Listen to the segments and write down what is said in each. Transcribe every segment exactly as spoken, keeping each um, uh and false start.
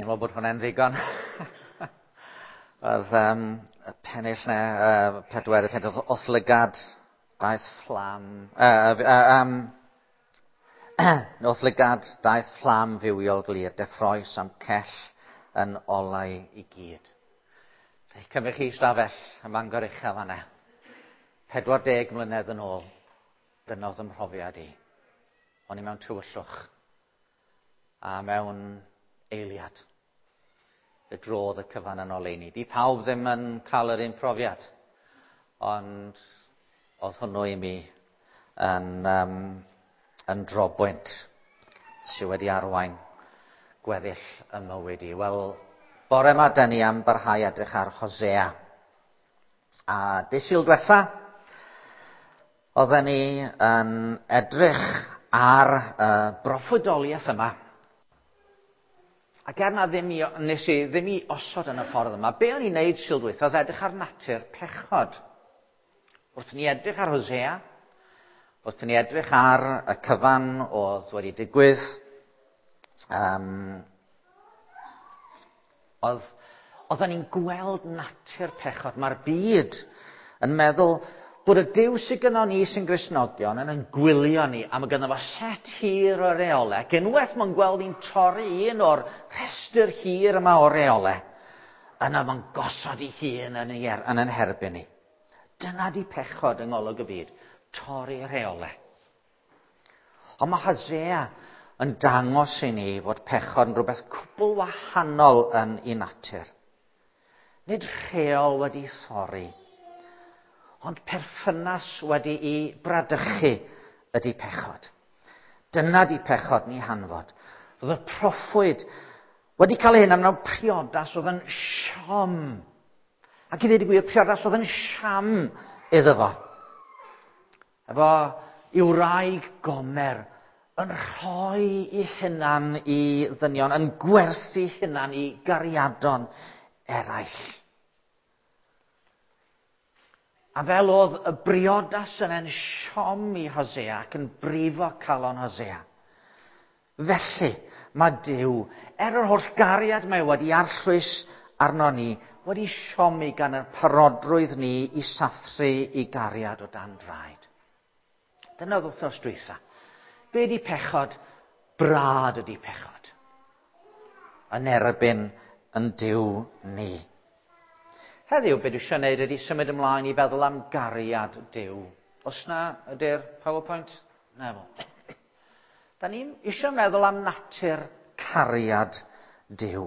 Dwi'n meddwl bod hwnna'n ddigon. Oedd um, y pennill na, uh, pedwar, pedwar, os lygad, daeth fflam, uh, uh, um, os lygad, daeth fflam fywiol glir, deffroes am cell yn olau i gyd. Cymryd chi stafell ym Mangor Uchaf fanna. Pedwar deg mlynedd yn ôl, dyna oedd ym mhrofiad i. O'n i mewn tywyllwch a mewn eiliad. Y drodd y cyfan yn oleuni. Di pawb ddim yn cael yr un profiad, ond oedd hwnnw i mi yn, um, yn drobwynt sydd wedi arwain gweddill y mywyd i. Wel, bore yma dyn ni am barhau edrych ar Hosea. A dysil diwetha, oedden ni yn edrych ar y uh, broffwydoliaeth yma. Ac er na ddim i, nes i ddim i osod yn y ffordd yma, be o'n i'n neud sildwyth oedd edrych ar natur pechod. Wrth ni edrych ar Hosea, wrth ni edrych ar y cyfan oedd wedi digwydd, um, oedd, oedden ni'n gweld natur pechod. Mae'r byd yn meddwl bod y Duw sydd gynno ni sy'n Gristnogion yn yn gwylio ni, a mae gynno fo set hir o reole. Ac unwaith mae'n gweld ni'n torri un o'r rhestr hir yma o reole, yna mae'n gosod ei hun yn, er, yn yn herbyn ni. Dyna di pechod yng ngolwg y byd, torri reole. Ond mae Hosea yn dangos i ni fod pechod yn rhywbeth cwbl wahanol yn ei natur. Nid rheol wedi thorri, ond perthynas wedi ei bradychu ydy pechod. Dyna di pechod ni hanfod. Roedd y proffwyd wedi cael hyn am naw priodas oedd yn siom. Ac i ddweud y gwir, priodas oedd yn siam iddo fo. Efo i'w wraig Gomer yn rhoi ei hunan i ddynion, yn gwerthu hunan i gariadon eraill. A fel oedd y briodas yn en siom i Hosea ac yn brifo calon Hosea. Felly mae Duw, er yr holl gariad mae wedi arllwys arno ni, wedi siomi gan y parodrwydd ni i sathru i gariad o dan draed. Dyna oedd wrthnos dwytha. Be di pechod? Brad ydi pechod. Yn erbyn yn Duw ni. Heddiw, be dwi eisiau gwneud ydy symud ymlaen i feddwl am gariad Duw. Os na ydy'r PowerPoint? Na fo. Da ni eisiau meddwl am natur cariad Duw.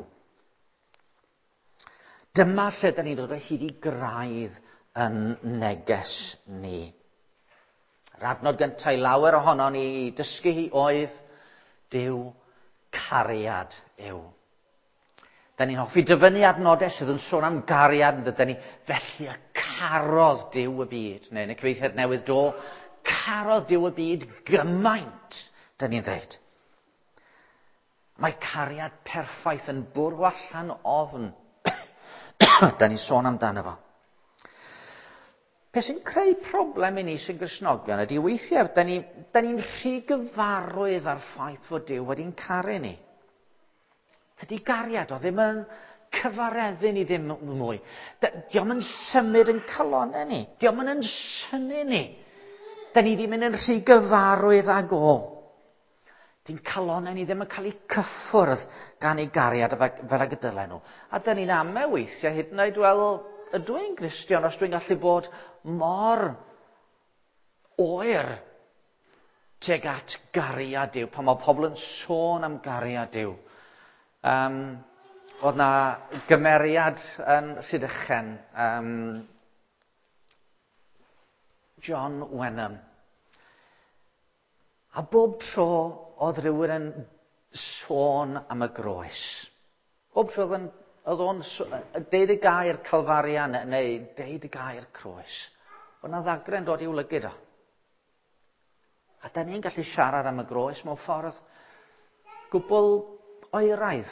Dyma lle da ni'n dod o hyd i graidd yn neges ni. Yr adnod gyntaf i lawer ohono ni i dysgu hi oedd Duw cariad yw. Da ni'n hoffi dyfynnu adnodau sydd yn sôn am gariad, dydyn ni, felly y carodd Duw y byd. Neu yn y cyfieithiad newydd do, carodd Duw y byd gymaint, da ni'n dweud. Mae cariad perffaith yn bwrw allan ofn. Da ni'n sôn amdano fo. Be sy'n creu problem i ni sy'n Gristnogion ydy weithiau, da ni'n ni rhy gyfarwydd ar ffaith fod Duw wedi'n caru ni. Tydi gariad o ddim yn cyfareddu ni ddim mwy. Diom yn symud yn calonau ni. Diom yn yn syni ni. Da ni ddim yn rhy gyfarwydd ag o. Di'n calonau ni ddim yn cael eu cyffwrdd gan ei gariad fel ag y dylen nhw. A da ni'n amau weithiau hyd yn oed, wel, ydw i'n Gristion os dwi'n gallu bod mor oer tuag at gariad Duw. Pan mae pobl yn sôn am gariad Duw. Um, oedd na gymeriad yn Rhydychen, um, John Wenham. A bob tro oedd rhywun yn sôn am y groes. Bob tro oedd o'n deud y gair Calfaria neu deud y gair croes. Oedd na ddagren dod i'w lygyd o. A da ni'n gallu siarad am y groes mewn ffordd gwbl oeraidd.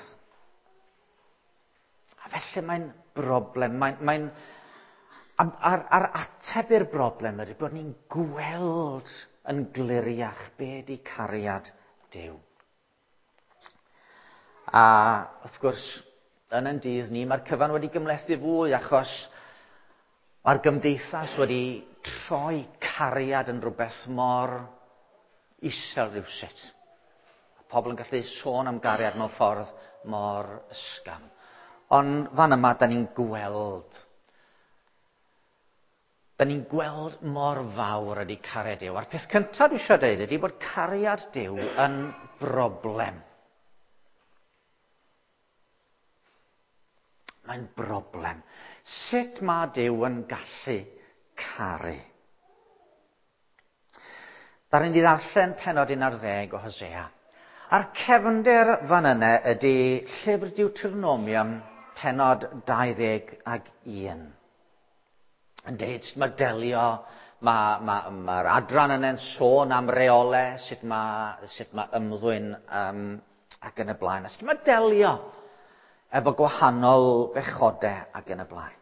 A felly mae'n broblem, mae'n, mae'n, ar, ar ateb i'r broblem ydy bod ni'n gweld yn gliriach be di cariad Duw. A wrth gwrs, yn yn dydd ni, mae'r cyfan wedi gymlethu fwy achos mae'r gymdeithas wedi troi cariad yn rhywbeth mor isel rywsut. Pobl yn gallu sôn am gariad mewn ffordd mor ysgafn. Ond fan yma, da ni'n gweld, da ni'n gweld mor fawr ydy cariad Duw. A'r peth cyntaf dwi eisiau dweud ydy bod cariad Duw yn broblem. Mae'n broblem. Sut mae Duw yn gallu caru? Dar ni ddarllen pennod un ar ddeg o Hosea. A'r cefnder fan yna ydy llyfr Deuteronomium pennod dau ddeg ag un. Yn deud sut mae delio, mae'r ma, ma adran yna'n sôn am reole, sut mae, sut mae ymddwyn um, ac yn y blaen. A sut mae delio efo gwahanol bechodau ac yn y blaen.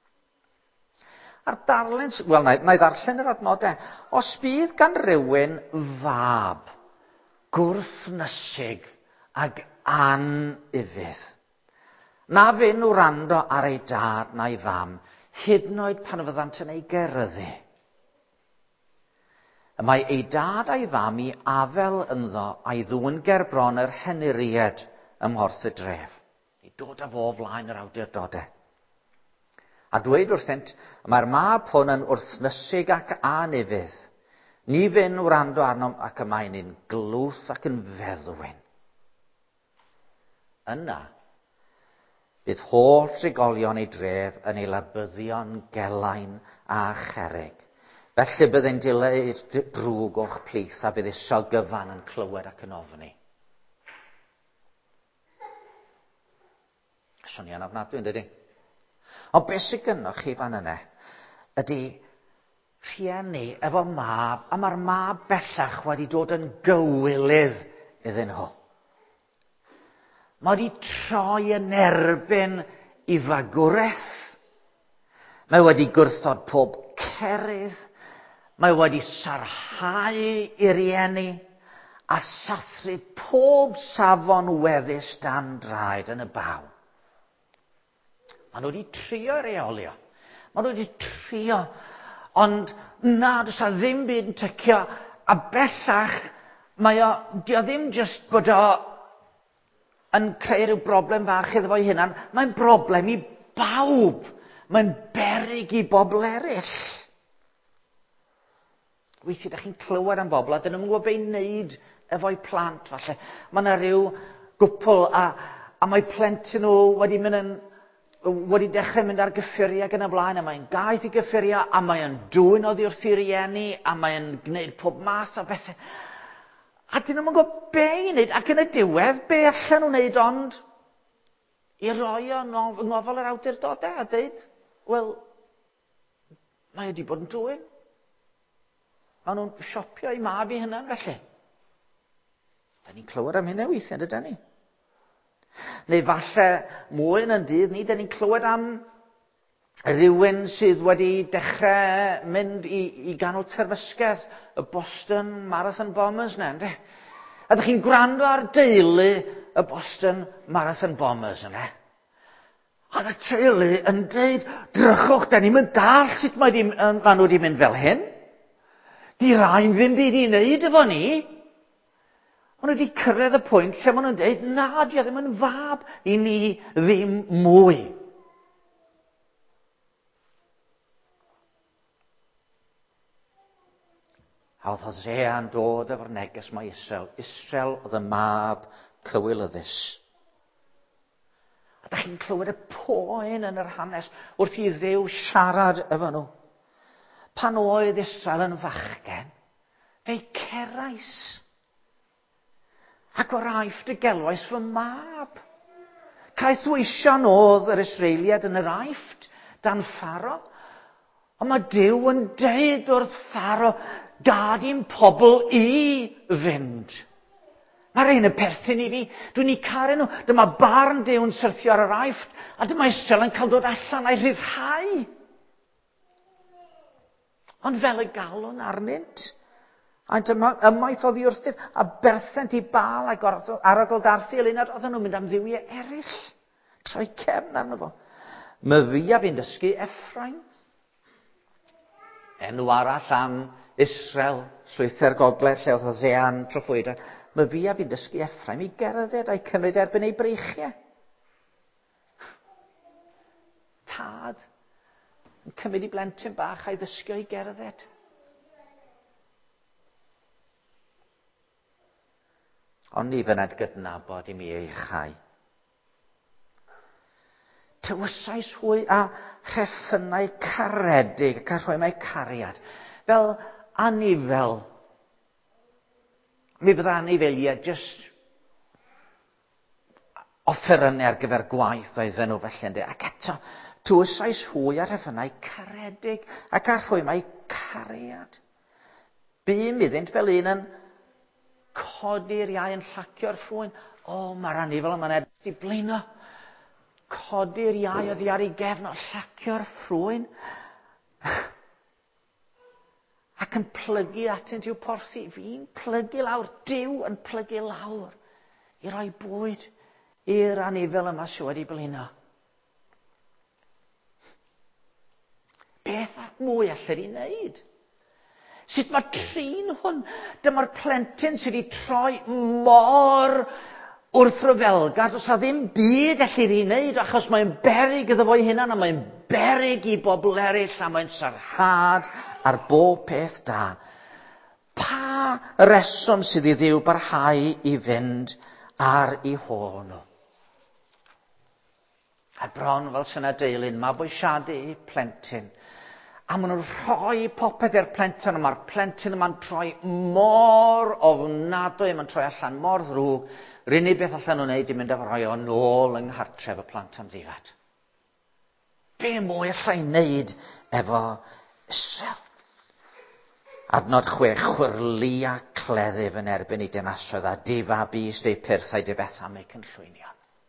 A'r darlun, wel, na, na i ddarllen yr adnodau. Os bydd gan rywun fab, gwrthnysig ag anifydd, na fy'n wrando ar ei dad na'i fam, hyd yn oed pan fyddant yn ei gerddi. Mae ei dad a'i fam i afel ynddo a'i ddŵn gerbron yr henuried ym Mhorth y Dref. I dod â fo flaen yr awdurdodau. A dweud wrthynt, mae'r mab hwn yn wrthnysig ac anifydd. Ni fy'n wrando arnom ac y mae'n un glwth ac yn feddwyn. Yna, bydd holl trigolion ei dref yn ei labyddion gelain a cherrig. Felly byddai'n dileu'r drwg o'ch plith a bydd isel gyfan yn clywed ac yn ofni. Sonian ofnadwy, yn dydi? Ond beth sydd gynnoch chi fan yna ydy rhieni efo mab, a mae'r mab bellach wedi dod yn gywilydd iddyn nhw. Mae wedi troi yn erbyn i fagwraeth. Mae wedi gwrthod pob cerydd. Mae wedi sarhau i rieni a sathru pob safon weddus dan draed yn y baw. Maen nhw wedi trio reolio. Maen nhw wedi trio. Ond na, does a ddim byd yn tycio. A bellach, mae o, di o ddim jyst bod o yn creu rhyw broblem fach iddo fo'i hunan. Mae'n broblem i bawb. Mae'n beryg i bobl eraill. Weithio, da chi'n clywed am bobl, a dyn nhw'n gwybod be'n neud efo'i plant, falle. Mae yna rhyw gwpl, a, a mae plentyn nhw wedi mynd yn wedi dechrau mynd ar gyffuriau ac yn y blaen, a mae'n gaeth i gyffuriau, a mae'n dwy'n oddi wrth i rieni, a mae'n gwneud pob math o bethau. A dyn nhw'n gwybod be i wneud, ac yn y diwedd, be allan nhw'n wneud, ond i roi o nof, ngofal yr awdurdodau a dweud, wel, mae wedi bod yn dwy'n. Maen nhw'n siopio i mab i hynna, felly. Da ni'n clywed am hynna weithiau, dydyn ni? Neu falle mwy yn y dydd ni, da ni'n clywed am rhywun sydd wedi dechrau mynd i, i ganol terfysgedd y Boston Marathon Bombers na, ynddi? A da chi'n gwrando ar deulu y Boston Marathon Bombers yna. A y teulu yn dweud, drychwch, da ni'n mynd dal sut mae di, maen nhw wedi mynd fel hyn. Di rhain ddim byd i wneud efo ni. Maen nhw wedi cyrraedd y pwynt lle maen nhw'n dweud, na, di o ddim yn fab i ni ddim mwy. A oedd Hosea yn dod efo'r neges mae Israel. Israel oedd y mab cywilyddus. A da chi'n clywed y poen yn yr hanes wrth i Dduw siarad efo nhw. Pan oedd Israel yn fachgen, fe'i cerais. Ac o'r aifft y gelwais fy mab. Caeth weision oedd yr Israeliad yn yr aifft dan Pharo. Ond mae Duw yn deud wrth Pharo, gad i'n pobl i fynd. Mae'r ein yn perthyn i fi. Dwi'n ei caru nhw. Dyma barn Duw yn syrthio ar yr aifft, a dyma Israel yn cael dod allan a'i rhyddhau. Ond fel y galwn arnynt, A dyma ymaith oddi wrthyf a berthent i bal a arogl garthu elunad, oedden nhw'n mynd am ddiwiau eraill. Troi cefn arno fo. My fi a fi'n dysgu Effraim. Enw arall am Israel, llwyther gogledd lle oedd Hosea'n troffwyda. My fi a fi'n dysgu Effraim i gerdded a'i cymryd erbyn ei breichiau. Tad yn cymryd i blentyn bach a'i ddysgu i gerdded. Ond ni fyned gydnabod i mi ei chai. Tywysais hwy a rheffynnau caredig ac a rhoi mae cariad. Fel anifel. Mi bydda anifeiliad jyst offerynu ar gyfer gwaith oedden nhw felly ynddi. Ac eto, tywysais hwy a rheffynnau caredig ac a rhoi mae cariad. Bym iddynt fel un yn codi'r iau yn llacio'r ffwyn. O, mae'r anifel yma'n edrych i blino. Codi'r iau oddi ar ei gefn o llacio'r ffrwyn. Ac yn plygu atynt i'w porthi. Fi'n plygu lawr. Duw yn plygu lawr. I roi bwyd i'r anifel yma sydd wedi blino. Beth mwy allir i wneud? Sut mae trin hwn? Dyma'r plentyn sydd wedi troi mor wrthryfelgar. Does a ddim byd allir i wneud achos mae'n beryg iddo fo'i hunan a mae'n beryg i bobl eraill a mae'n sarhad ar bob peth da. Pa reswm sydd i Dduw barhau i fynd ar ei hôn nhw? A bron fel sy'n adeilyn, mabwysiadu i plentyn. A maen nhw'n rhoi popeth i'r plentyn, a mae'r plentyn yma'n troi mor ofnadwy, mae'n troi allan mor ddrwg. Yr unig beth allan nhw'n neud i mynd â rhoi o nôl yng nghartref y plant am ddifad. Be mwy allai wneud efo Israel? Adnod chwech, chwyrlia cleddyf yn erbyn ei dinasoedd a difab is neu pyrthau difetham eu cynllwynio.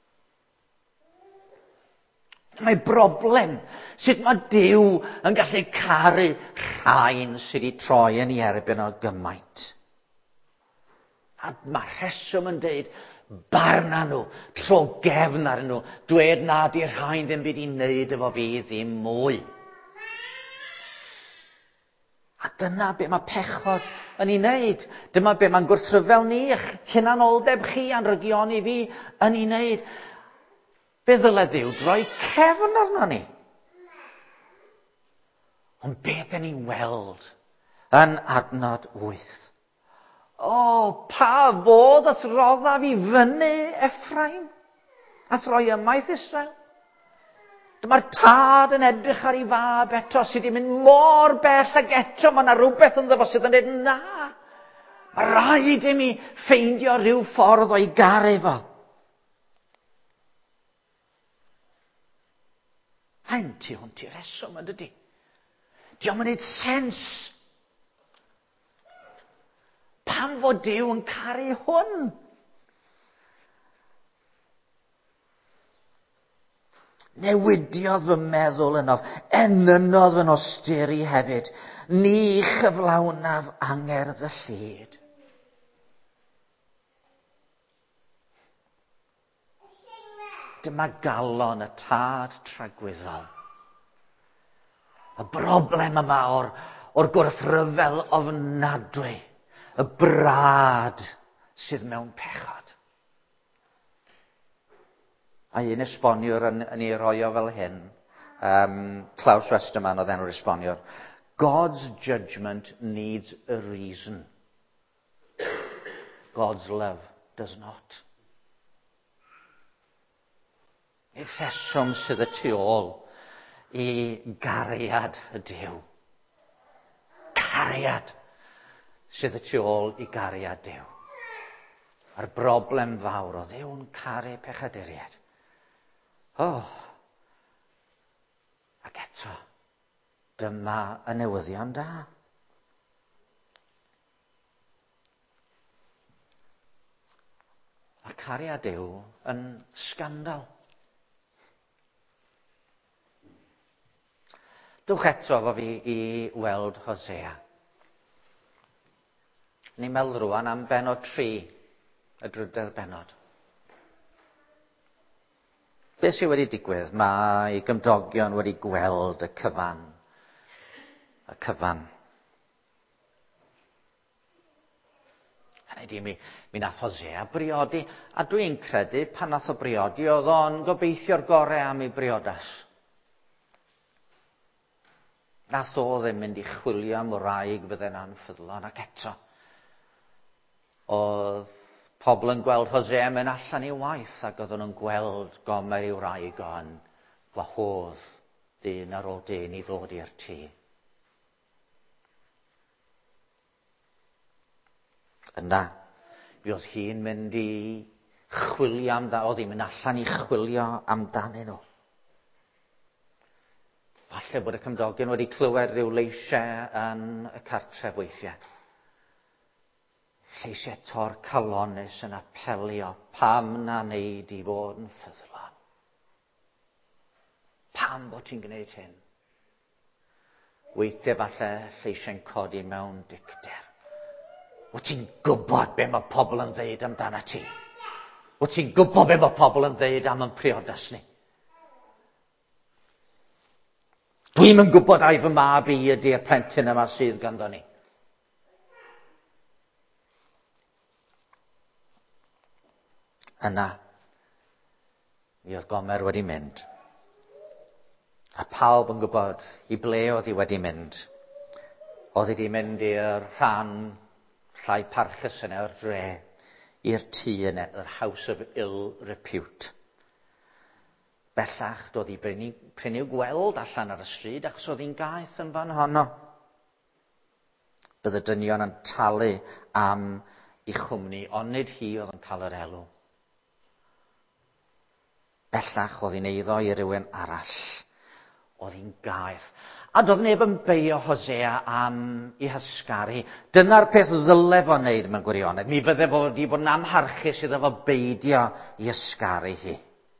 Mae broblem sut mae Duw yn gallu caru rhain sydd wedi troi yn ei erbyn o gymaint. A mae rheswm yn deud barna nhw, tro gefn ar nhw, dwed na di'r rhain ddim byd i wneud efo fi ddim mwy. A dyna be mae pechod yn ei wneud. Dyma be mae'n gwrthryfel ni, hunanoldeb chi a'n rygioni fi yn ei wneud. Be ddyle Dduw droi cefn arno ni? Ond beth yn ei weld yn adnod wyth? O, pa fodd at rodda fi fyny Effraim? At roi ymaith Israel? Dyma'r tad yn edrych ar ei fab eto sydd wedi mynd mor bell ag eto mae yna rhywbeth yn ddo sydd yn dweud na. Mae rhaid i mi ffeindio rhyw ffordd o'i garu fo. Hain ti hwn ti reswm yn dydi. Diolch yn gwneud sens. Pam fod Duw yn caru hwn? Newidiodd fy meddwl yno, enynodd fy nosteri hefyd, ni chyflawnaf angerdd y llyd. Dyma galon y tad tragwyddol. Y broblem yma o'r, o'r gwrthryfel ofnadwy. Y brad sydd mewn pechod. A un esboniwr yn, yn ei roio fel hyn, um, Klaus Westermann oedd enw'r esboniwr. God's judgment needs a reason. God's love does not. Ei rheswm sydd y tu ôl i gariad y Duw. Cariad sydd y tu ôl i gariad Duw. A'r broblem fawr o Dduw'n caru pechaduriaid. Oh. Ac eto, dyma y newyddion da. A cariad Duw yn sgandal. Dwch eto efo fi i weld Hosea. Ni'n meddwl rwan am benod tri, y drydedd benod. Beth sydd wedi digwydd? Mae gymdogion wedi gweld y cyfan. Y cyfan. Hynny di, mi, mi nath Hosea briodi, a dwi'n credu pan nath o briodi, oedd o'n gobeithio'r gorau am ei briodas. Nath o ddim mynd i chwilio am wraig fydde'n anffyddlon, ac eto. Oedd pobl yn gweld Hosea mynd allan i waith, ac oedd nhw'n gweld gomer i'w wraig o'n gwahodd dyn ar ôl dyn i ddod i'r tŷ. Yna, mi oedd hi'n mynd i chwilio amdano, oedd hi'n mynd allan i chwilio amdanyn nhw. Falle bod y cymdogion wedi clywed rhyw leisiau yn y cartref weithiau. Lleisiau tor calonus yn apelio pam na wneud i fod yn ffyddlon. Pam bod ti'n gwneud hyn? Weithiau falle lleisiau'n codi mewn dicder. Wyt ti'n gwybod be mae pobl yn ddeud amdana ti? Wyt ti'n gwybod be mae pobl yn ddeud am yn priodas ni? Dwi'n yn gwybod ai fy mab i ydy'r plentyn yma sydd ganddo ni. Yna, mi oedd Gomer wedi mynd. A pawb yn gwybod i ble oedd hi wedi mynd. Oedd hi wedi mynd i'r rhan llai parchus yna o'r dre, i'r tŷ yna, yr House of Ill Repute. Bellach doedd hi prin i'w gweld allan ar y stryd, achos oedd hi'n gaeth yn fan honno. Bydd y dynion yn talu am ei chwmni, ond nid hi oedd yn cael yr elw. Bellach oedd hi'n eiddo i rywun arall. Oedd hi'n gaeth. A doedd neb yn beio Hosea am ei hysgaru. Dyna'r peth ddylai fo wneud mewn gwirionedd. Mi fydde fo wedi bod yn amharchus iddo fo beidio i ysgaru hi.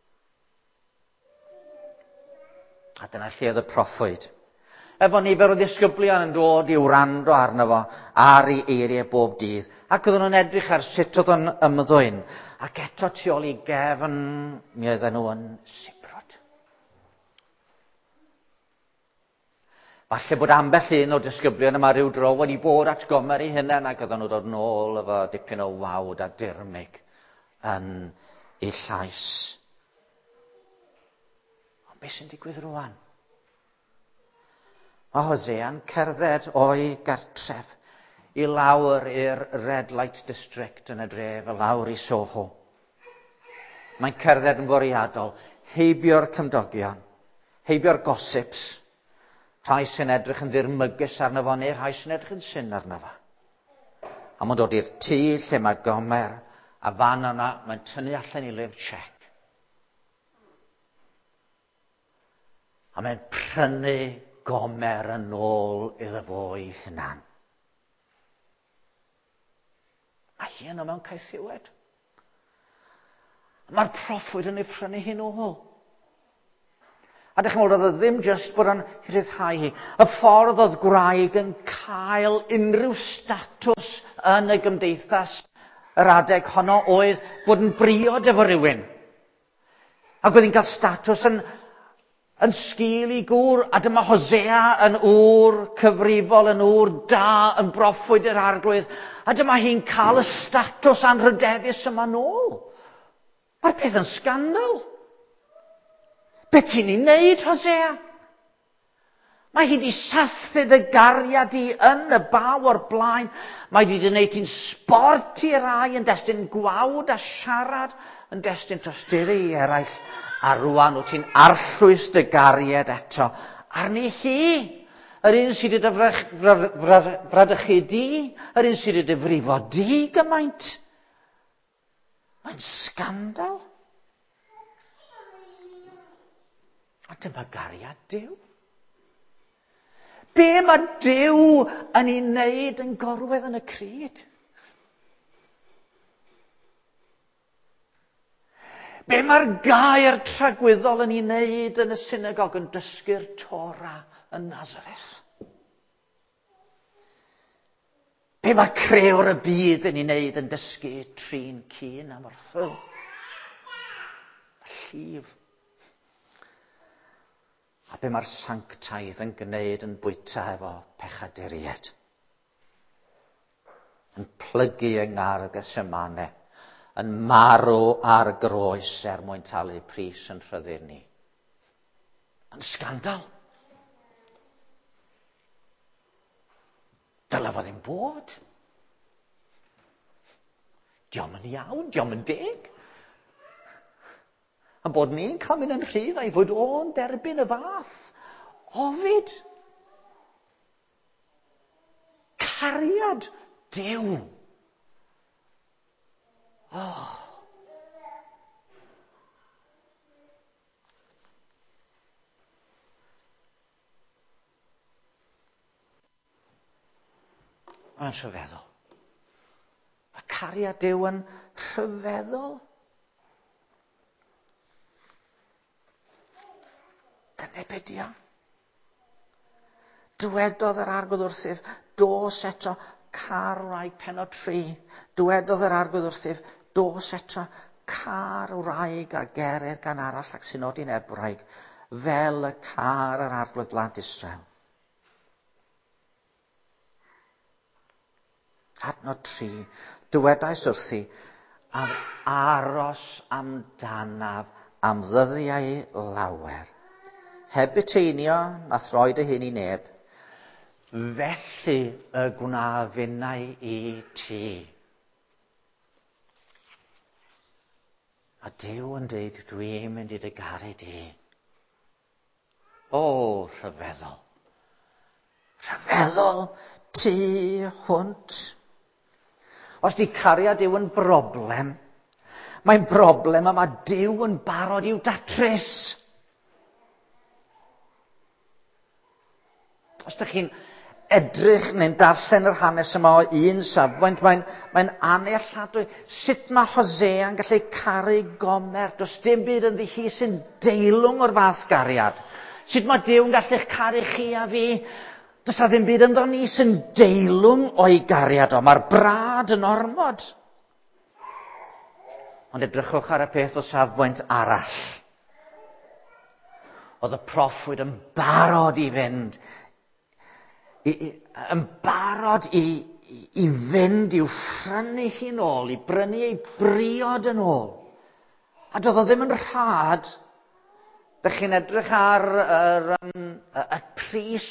A dyna lle oedd y proffwyd. Efo nifer o ddisgyblion yn dod i wrando arno fo ar ei eiriau bob dydd. Ac oedden nhw'n edrych ar sut oedd yn ymddwyn. Ac eto tu ôl i gefn, mi oedden nhw yn sibrwd. Falle bod ambell un o disgyblion yma ryw dro wedi bod at Gomer ei hunain, ac oedden nhw dod nôl efo dipyn o wawd a dirmig yn ei llais. Ond beth sy'n digwydd rwan? Mae Hosea'n cerdded o'i gartref i lawr i'r Red Light District yn y dref, y lawr i Soho. Mae'n cerdded yn fwriadol, heibio'r cymdogion, heibio'r gossips, rhai sy'n edrych yn ddirmygus arno fo, neu rhai sy'n edrych yn syn arno fo. A mae'n dod i'r tŷ lle mae Gomer, a fan yna mae'n tynnu allan i lyfr check. A mae'n prynu Gomer yn ôl iddo fo ei hunan. A hi yno mewn caethiwed. Mae'r proffwyd yn ei prynu hi'n ôl. A dych chi'n meddwl, oedd ddim jyst bod yn rhyddhau hi. Y ffordd oedd gwraig yn cael unrhyw statws yn y gymdeithas yr adeg honno oedd bod yn briod efo rywun. Ac oedd hi'n cael statws yn yn sgil i gŵr, a dyma Hosea yn ŵr cyfrifol, yn ŵr da, yn broffwyd i'r arglwydd, a dyma hi'n cael y statws anrhydeddus yma nôl. Mae'r peth yn sgandal. Beth ti'n ei wneud, Hosea? Mae hi wedi sathru dy gariad i yn y baw o'r blaen. Mae hi wedi gwneud ti'n sport i rai, yn destun gwawd a siarad, yn destun tosturi i eraill. A rwan wyt ti'n arllwys dy gariad eto. Arni hi, yr un sydd wedi fradychu di, yr un sydd wedi frifo di gymaint. Mae'n sgandal. A dyma gariad Duw. Be mae Duw yn ei wneud yn gorwedd yn y cryd? Be mae'r gair tragwyddol yn ei wneud yn y synagog yn dysgu'r Torah yn Nazareth? Be Be mae creuwr y byd yn ei wneud yn dysgu trin cyn am wrthwyl. Llif. A be mae'r sanctaidd yn gwneud yn bwyta efo pechaduriaid. Yn plygu yng ngardd Gethsemane, yn marw ar groes er mwyn talu pris yn rhyddid ni. Yn sgandal. Dyle fo ddim bod. Diom yn iawn, diom yn deg. A bod ni'n cael mynd yn rhydd a'i fod o'n derbyn y fath. Ofid. Cariad Duw. Oh. Mae'n rhyfeddol. Mae cariad Duw yn rhyfeddol. Dyna be di o. Dywedodd yr arglwydd wrthyf, dos eto car wraig pennod tri. Dywedodd yr arglwydd wrthyf, dos eto car wraig a gerir gan arall ac sy'n nodi'n Ebraig, fel y car yr arglwydd blant Israel. Adnod tri, dywedais wrthi, am aros amdanaf am ddyddiau lawer. Heb eteinio, nath roed y hyn i neb, felly y gwnafinnau i ti. A Duw yn dweud, dwi'n mynd i dy garu di. O, rhyfeddol. Rhyfeddol ti hwnt. Os di cariad Duw yn broblem, mae'n broblem yma Duw yn barod i'w datrys. Os ydych chi'n edrych neu'n darllen yr hanes yma o un safbwynt, mae'n mae anelladwy. Sut mae Hosea'n gallu caru Gomer? Does dim byd yn ddi sy'n deilwng o'r fath gariad. Sut mae Duw'n gallu caru chi a fi? Does a ddim byd yn ni sy'n deilwng o'i gariad o. Mae'r brad yn ormod. Ond edrychwch ar y peth o safbwynt arall. Oedd y proffwyd yn barod i fynd I, i, yn barod i, i, i fynd i'w phrynu hi nôl, i brynu ei briod yn ôl. A doedd o ddim yn rhad. Dych chi'n edrych ar yr, um, y, y pris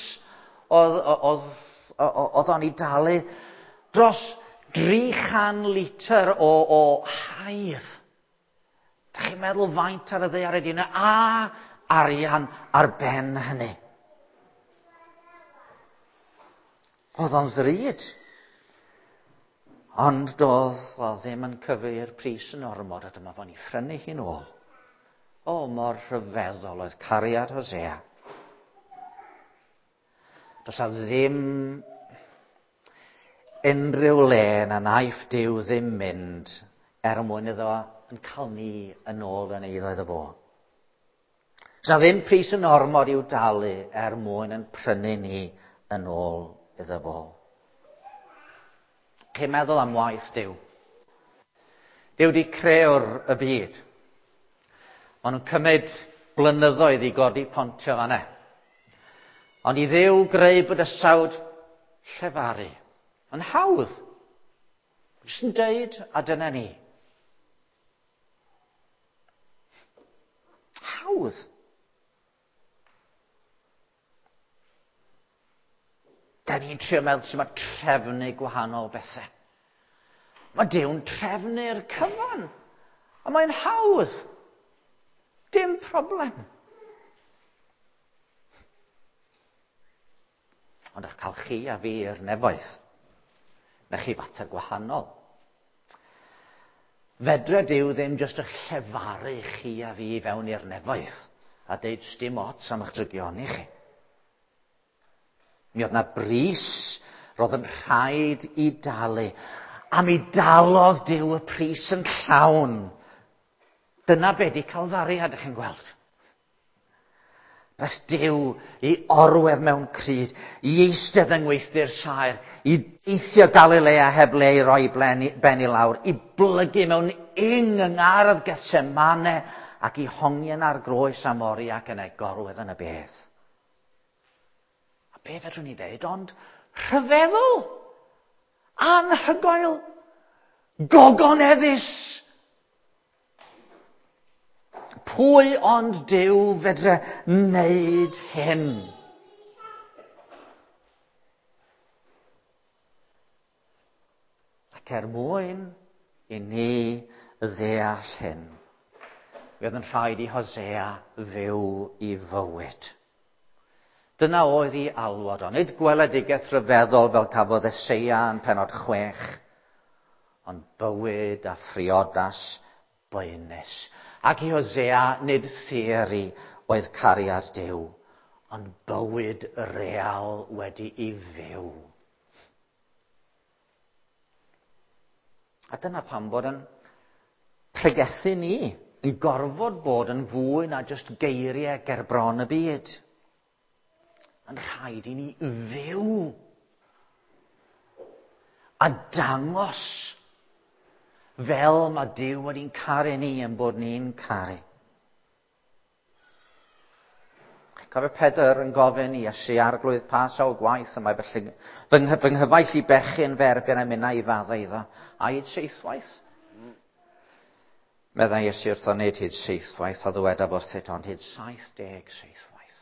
oedd o'n i dalu dros dri chan litr o, o haidd. Dych chi'n meddwl faint ar y ddaear ydy yna? A arian ar ben hynny. Oedd o'n ddrud. Ond doedd o ddim yn cyfei'r pris yn ormod a dyma fo'n i phrynu hi'n ôl. O, mor rhyfeddol oedd cariad Hosea. Does a ddim unrhyw le na naeth Duw ddim mynd er mwyn iddo yn cael ni yn ôl yn eiddo iddo fo. Does a ddim pris yn ormod i'w dalu er mwyn yn prynu ni yn ôl iddo fo. Chi'n meddwl am waith Duw. Duw di creu'r y byd. Maen nhw'n cymryd blynyddoedd i godi pontio fan'na. Ond i Dduw greu bydysawd llefaru. Yn hawdd. Jyst yn deud, a dyna ni. Hawdd. Da ni'n trio meddwl sy'n mae trefnu gwahanol bethau. Mae Dyw'n trefnu'r cyfan. A mae'n hawdd. Dim problem. Ond a'ch cael chi a fi i'r nefoedd. Na chi fater gwahanol. Fedre Duw ddim jyst y llefaru chi a fi fewn i'r nefoedd. A deud dim ots am eich drygion i chi. Mi oedd na bris roedd yn rhaid i dalu. A mi dalodd Duw y pris yn llawn. Dyna be di Calfari, ydych chi'n gweld. Ras Duw i orwedd mewn cryd, i eistedd yng ngweithdy'r Saer, i deithio Galilea heb le i roi ben i lawr, i blygu mewn ing yng ngardd Getsemane, ac i hongian ar groes a mori ac yn egorwedd yn y bedd. A be fedrwn ni ddeud, ond rhyfeddol, anhygoel, gogoneddus. Pwy ond Duw fedre wneud hyn? Ac er mwyn i ni ddeall hyn, fydd yn rhaid i Hosea fyw i fywyd. Dyna oedd ei alwad o. Nid gweledigaeth rhyfeddol fel cafodd Eseia yn pennod chwech, ond bywyd a phriodas boenus. Ac i Hosea nid theori oedd cariad Duw, ond bywyd real wedi i fyw. A dyna pam bod yn pregethu ni yn gorfod bod yn fwy na just geiriau ger bron y byd. Yn rhaid i ni fyw a dangos fel mae Duw wedi'n caru ni yn bod ni'n caru. Cofio Pedr yn gofyn i Iesu arglwydd pa sawl gwaith yma felly fy nghyfaill i bechyn ferbyn a minna i fadda iddo. A hyd seithwaith. Medda Iesu wrtho nid hyd seithwaith, a ddwedaf wrthyt, ond hyd saith deg seithwaith.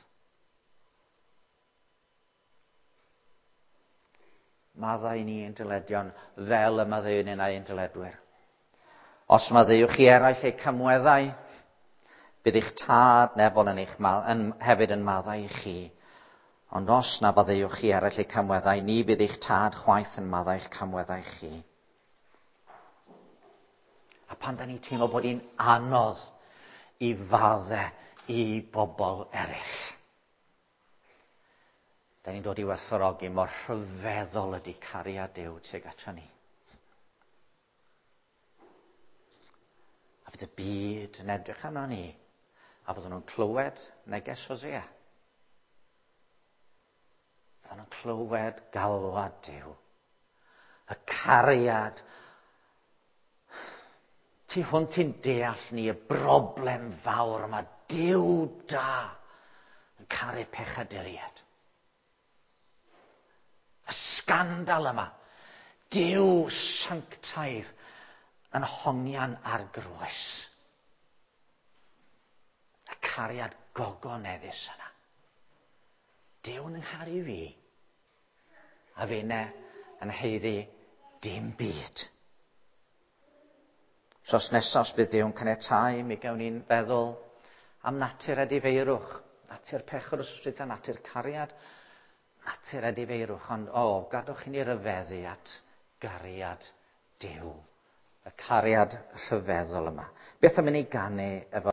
Madda i ni ein dyledion fel y maddeuyn yn ein dyledwyr. Os maddeuwch chi eraill eu cymweddau, bydd eich tad nebol yn eich ma- yn, hefyd yn maddau i chi. Ond os na maddeuwch chi eraill eu cymweddau, ni bydd eich tad chwaith yn maddau eich cymweddau chi. A pan da ni teimlo bod hi'n anodd i faddau i bobl eraill, da ni'n dod i werthfawrogi mor rhyfeddol ydy cariad Duw tuag ato ni. A fydd y byd yn edrych arno ni, a fydden nhw'n clywed neges Hosea. Fydden nhw'n clywed galwad Duw. Y cariad. Tu hwnt i'n deall ni y broblem fawr yma. Duw da yn caru pechaduriaid. Y sgandal yma. Duw sanctaidd yn hongian ar groes. Y cariad gogoneddus yna. Duw yn ngharu fi. A fyne yn heiddi dim byd. So os nesaf bydd Duw'n caniatáu, mi gawn ni'n feddwl am natur a difeirwch. Natur pechod os ydych a natur cariad. Natur a difeirwch. Ond o, gadwch i ni ryfeddu at gariad Duw. Y cariad rhyfeddol yma. Beth am i ni ganu efo